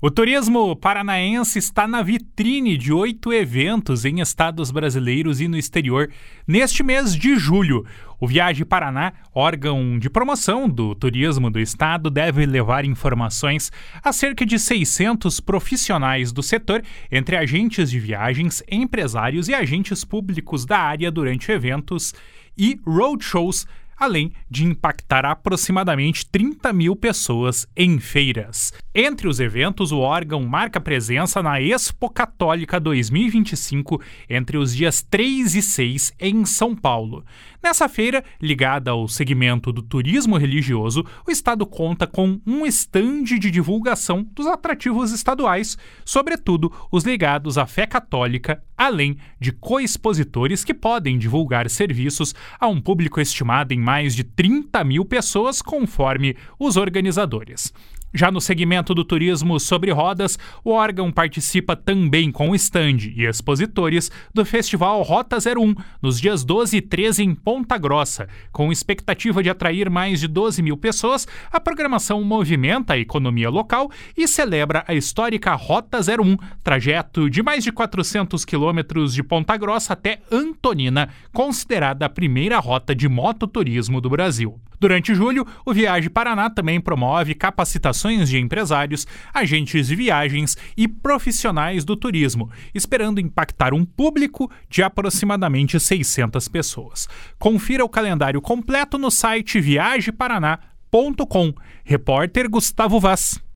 O turismo paranaense está na vitrine de 8 eventos em estados brasileiros e no exterior neste mês de julho. O Viaje Paraná, órgão de promoção do turismo do estado, deve levar informações a cerca de 600 profissionais do setor, entre agentes de viagens, empresários e agentes públicos da área durante eventos e roadshows, além de impactar aproximadamente 30 mil pessoas em feiras. Entre os eventos, o órgão marca presença na Expo Católica 2025 entre os dias 3 e 6 em São Paulo. Nessa feira, ligada ao segmento do turismo religioso, o estado conta com um estande de divulgação dos atrativos estaduais, sobretudo os ligados à fé católica, além de coexpositores que podem divulgar serviços a um público estimado em mais de 30 mil pessoas, conforme os organizadores. Já no segmento do turismo sobre rodas, o órgão participa também com stand e expositores do Festival Rota 01, nos dias 12 e 13 em Ponta Grossa. Com expectativa de atrair mais de 12 mil pessoas, a programação movimenta a economia local e celebra a histórica Rota 01, trajeto de mais de 400 quilômetros de Ponta Grossa até Antonina, considerada a primeira rota de mototurismo do Brasil. Durante julho, o Viaje Paraná também promove capacitações de empresários, agentes de viagens e profissionais do turismo, esperando impactar um público de aproximadamente 600 pessoas. Confira o calendário completo no site viajeparaná.com. Repórter Gustavo Vaz.